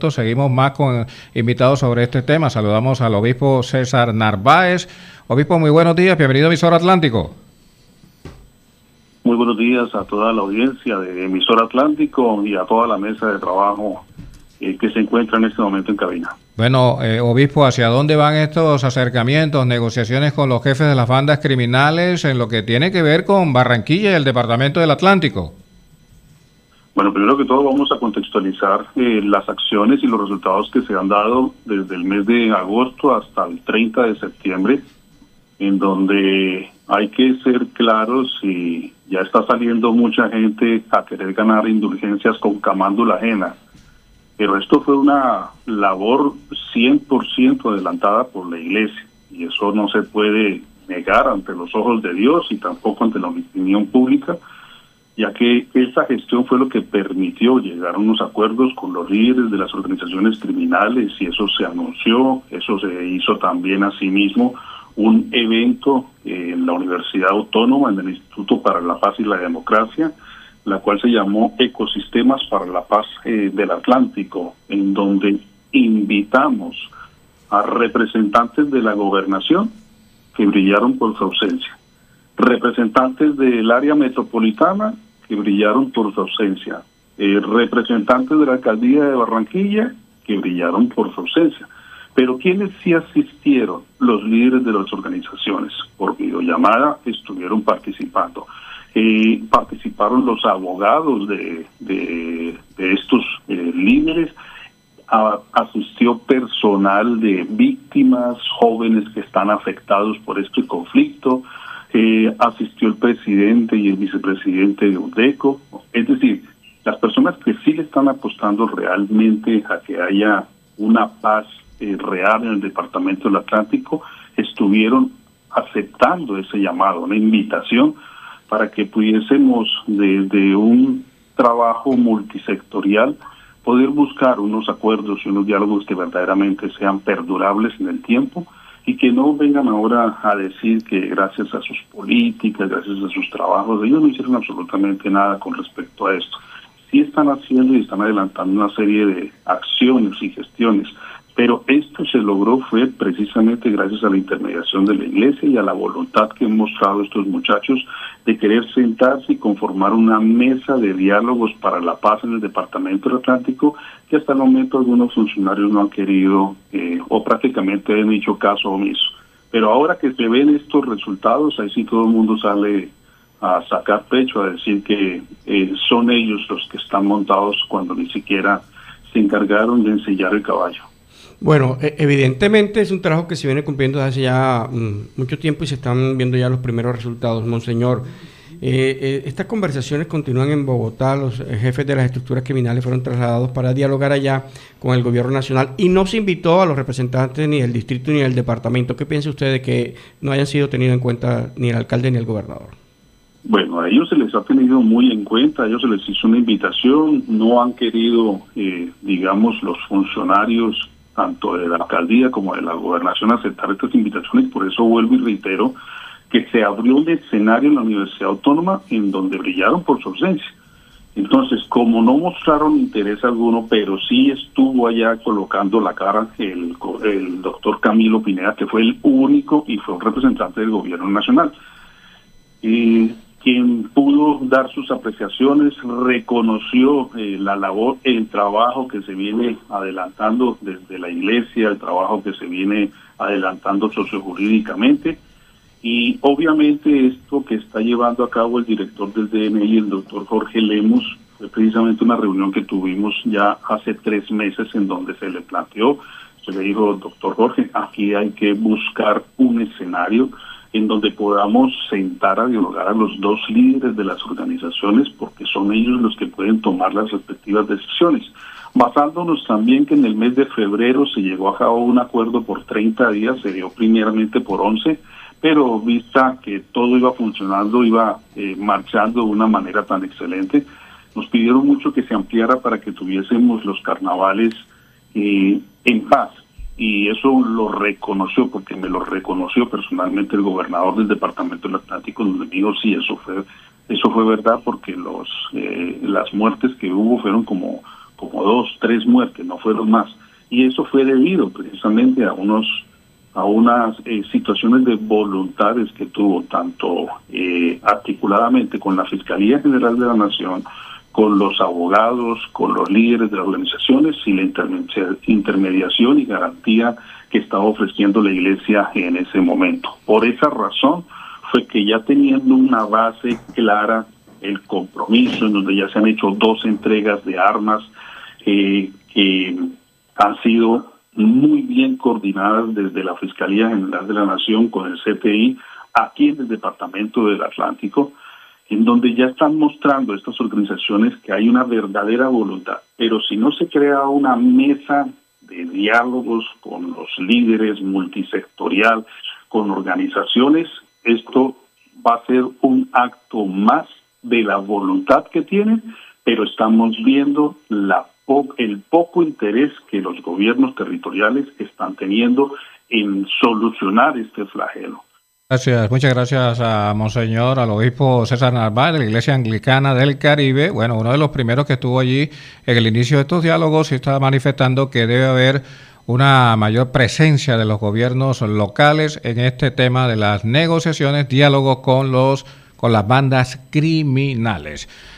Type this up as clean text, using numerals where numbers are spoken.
Seguimos más con invitados sobre este tema. Saludamos al obispo César Narváez. Obispo, muy buenos días, bienvenido a Emisora Atlántico. Muy buenos días a toda la audiencia de Emisora Atlántico y a toda la mesa de trabajo que se encuentra en este momento en cabina. Bueno, obispo, ¿hacia dónde van estos acercamientos, negociaciones con los jefes de las bandas criminales en lo que tiene que ver con Barranquilla y el Departamento del Atlántico? Bueno, primero que todo vamos a contextualizar las acciones y los resultados que se han dado desde el mes de agosto hasta el 30 de septiembre, en donde hay que ser claros y ya está saliendo mucha gente a querer ganar indulgencias con camándula ajena. Pero esto fue una labor 100% adelantada por la Iglesia, y eso no se puede negar ante los ojos de Dios y tampoco ante la opinión pública, ya que esa gestión fue lo que permitió llegar a unos acuerdos con los líderes de las organizaciones criminales, y eso se anunció, eso se hizo también asimismo un evento en la Universidad Autónoma, en el Instituto para la Paz y la Democracia, la cual se llamó Ecosistemas para la Paz del Atlántico, en donde invitamos a representantes de la gobernación que brillaron por su ausencia, representantes del área metropolitana que brillaron por su ausencia, representantes de la alcaldía de Barranquilla que brillaron por su ausencia. Pero ¿quiénes sí asistieron? Los líderes de las organizaciones. Por videollamada estuvieron participando. Participaron los abogados de estos líderes, asistió personal de víctimas, jóvenes que están afectados por este conflicto, asistió el presidente y el vicepresidente de UDECO. Es decir, las personas que sí le están apostando realmente a que haya una paz real en el Departamento del Atlántico estuvieron aceptando ese llamado, una invitación para que pudiésemos desde un trabajo multisectorial poder buscar unos acuerdos y unos diálogos que verdaderamente sean perdurables en el tiempo, y que no vengan ahora a decir que gracias a sus políticas, gracias a sus trabajos, ellos no hicieron absolutamente nada con respecto a esto. Sí están haciendo y están adelantando una serie de acciones y gestiones, pero esto se logró fue precisamente gracias a la intermediación de la Iglesia y a la voluntad que han mostrado estos muchachos de querer sentarse y conformar una mesa de diálogos para la paz en el Departamento del Atlántico, que hasta el momento algunos funcionarios no han querido o prácticamente han hecho caso omiso. Pero ahora que se ven estos resultados, ahí sí todo el mundo sale a sacar pecho, a decir que son ellos los que están montados cuando ni siquiera se encargaron de ensillar el caballo. Bueno, evidentemente es un trabajo que se viene cumpliendo desde hace ya mucho tiempo y se están viendo ya los primeros resultados. Monseñor, estas conversaciones continúan en Bogotá, los jefes de las estructuras criminales fueron trasladados para dialogar allá con el gobierno nacional y no se invitó a los representantes ni del distrito ni del departamento. ¿Qué piensa usted de que no hayan sido tenidos en cuenta ni el alcalde ni el gobernador? Bueno, a ellos se les ha tenido muy en cuenta, a ellos se les hizo una invitación, no han querido, digamos, los funcionarios tanto de la alcaldía como de la gobernación aceptar estas invitaciones. Por eso vuelvo y reitero que se abrió un escenario en la Universidad Autónoma en donde brillaron por su ausencia. Entonces, como no mostraron interés alguno, pero sí estuvo allá colocando la cara el doctor Camilo Pineda, que fue el único y fue un representante del gobierno nacional, quien pudo dar sus apreciaciones, reconoció la labor, el trabajo que se viene adelantando desde la Iglesia, el trabajo que se viene adelantando sociojurídicamente, y obviamente esto que está llevando a cabo el director del DNI, el doctor Jorge Lemus, fue precisamente una reunión que tuvimos ya hace 3 meses en donde se le planteó, se le dijo, doctor Jorge, aquí hay que buscar un escenario en donde podamos sentar a dialogar a los dos líderes de las organizaciones, porque son ellos los que pueden tomar las respectivas decisiones. Basándonos también que en el mes de febrero se llegó a cabo un acuerdo por 30 días, se dio primeramente por 11, pero vista que todo iba funcionando, iba marchando de una manera tan excelente, nos pidieron mucho que se ampliara para que tuviésemos los carnavales en paz. Y eso lo reconoció, porque me lo reconoció personalmente el gobernador del Departamento del Atlántico, donde me dijo, sí, eso fue verdad, porque las muertes que hubo fueron como como 2, 3 muertes, no fueron más. Y eso fue debido precisamente a unas situaciones de voluntades que tuvo tanto articuladamente con la Fiscalía General de la Nación, con los abogados, con los líderes de las organizaciones y la intermediación y garantía que estaba ofreciendo la Iglesia en ese momento. Por esa razón fue que ya teniendo una base clara, el compromiso en donde ya se han hecho 2 entregas de armas que han sido muy bien coordinadas desde la Fiscalía General de la Nación con el CTI aquí en el Departamento del Atlántico, en donde ya están mostrando estas organizaciones que hay una verdadera voluntad. Pero si no se crea una mesa de diálogos con los líderes multisectorial, con organizaciones, esto va a ser un acto más de la voluntad que tienen, pero estamos viendo el poco interés que los gobiernos territoriales están teniendo en solucionar este flagelo. Gracias, muchas gracias a Monseñor, al obispo César Narváez de la Iglesia Anglicana del Caribe. Bueno, uno de los primeros que estuvo allí en el inicio de estos diálogos y estaba manifestando que debe haber una mayor presencia de los gobiernos locales en este tema de las negociaciones, diálogos con las bandas criminales.